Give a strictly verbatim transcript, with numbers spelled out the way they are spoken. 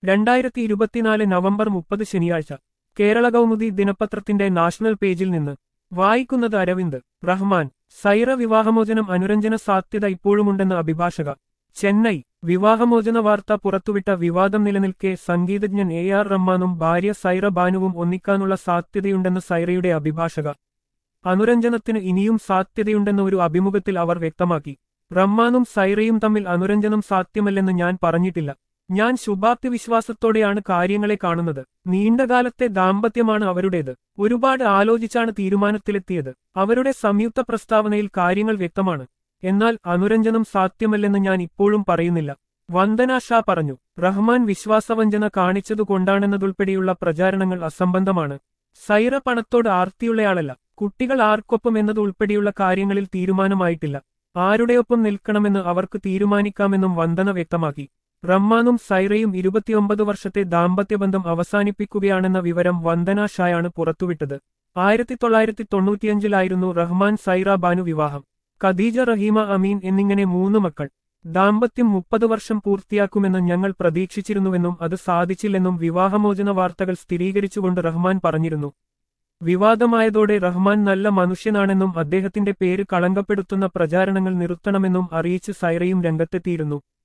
രണ്ടായിരത്തി ഇരുപത്തിനാല് നവംബർ മുപ്പത് ശനിയാഴ്ച കേരള കൗമുദി ദിനപത്രത്തിന്റെ നാഷണൽ പേജിൽ നിന്ന് വായിക്കുന്നത് അരവിന്ദ്. റഹ്മാൻ സൈറ വിവാഹമോചനം അനുരഞ്ജന സാധ്യത ഇപ്പോഴുമുണ്ടെന്ന് അഭിഭാഷക. ചെന്നൈ വിവാഹമോചന വാർത്ത പുറത്തുവിട്ട വിവാദം നിലനിൽക്കെ സംഗീതജ്ഞൻ എ ആർ റഹ്മാനും ഭാര്യ സൈറ ബാനുവും ഒന്നിക്കാനുള്ള സാധ്യതയുണ്ടെന്ന് സൈറയുടെ അഭിഭാഷക. അനുരഞ്ജനത്തിന് ഇനിയും സാധ്യതയുണ്ടെന്ന് ഒരു അഭിമുഖത്തിൽ അവർ വ്യക്തമാക്കി. റഹ്മാനും സൈറയും തമ്മിൽ അനുരഞ്ജനം സാധ്യമല്ലെന്ന് ഞാൻ പറഞ്ഞിട്ടില്ല. ഞാൻ ശുഭാപ്തി വിശ്വാസത്തോടെയാണ് കാര്യങ്ങളെ കാണുന്നത്. നീണ്ടകാലത്തെ ദാമ്പത്യമാണ് അവരുടേത്. ഒരുപാട് ആലോചിച്ചാണ് തീരുമാനത്തിലെത്തിയത്. അവരുടെ സംയുക്ത പ്രസ്താവനയിൽ കാര്യങ്ങൾ വ്യക്തമാണ്. എന്നാൽ അനുരഞ്ജനം സാധ്യമല്ലെന്ന് ഞാൻ ഇപ്പോഴും പറയുന്നില്ല. വന്ദന ഷാ പറഞ്ഞു. റഹ്മാൻ വിശ്വാസവഞ്ചന കാണിച്ചതുകൊണ്ടാണെന്നതുൾപ്പെടെയുള്ള പ്രചാരണങ്ങൾ അസംബന്ധമാണ്. സൈറ പണത്തോട് ആർത്തിയുള്ളയാളല്ല. കുട്ടികൾ ആർക്കൊപ്പം എന്നതുൾപ്പെടെയുള്ള കാര്യങ്ങളിൽ തീരുമാനമായിട്ടില്ല. ആരുടെയൊപ്പം നിൽക്കണമെന്ന് അവർക്ക് തീരുമാനിക്കാമെന്നും വന്ദന വ്യക്തമാക്കി. റഹ്മാനും സൈറയും ഇരുപത്തിയൊമ്പത് വർഷത്തെ ദാമ്പത്യബന്ധം അവസാനിപ്പിക്കുകയാണെന്ന വിവരം വന്ദന ഷായാണ് പുറത്തുവിട്ടത്. ആയിരത്തി തൊള്ളായിരത്തി തൊണ്ണൂറ്റിയഞ്ചിലായിരുന്നു റഹ്മാൻ സൈറ ബാനു വിവാഹം. ഖദീജ, റഹീമ, അമീൻ എന്നിങ്ങനെ മൂന്ന് മക്കൾ. ദാമ്പത്യം മുപ്പത് വർഷം പൂർത്തിയാക്കുമെന്ന് ഞങ്ങൾ പ്രതീക്ഷിച്ചിരുന്നുവെന്നും അത് സാധിച്ചില്ലെന്നും വിവാഹമോചന വാർത്തകൾ സ്ഥിരീകരിച്ചുകൊണ്ട് റഹ്മാൻ പറഞ്ഞിരുന്നു. വിവാദമായതോടെ റഹ്മാൻ നല്ല മനുഷ്യനാണെന്നും അദ്ദേഹത്തിന്റെ പേര് കളങ്കപ്പെടുത്തുന്ന പ്രചാരണങ്ങൾ നിർത്തണമെന്നും അറിയിച്ച് സൈറയും രംഗത്തെത്തിയിരുന്നു.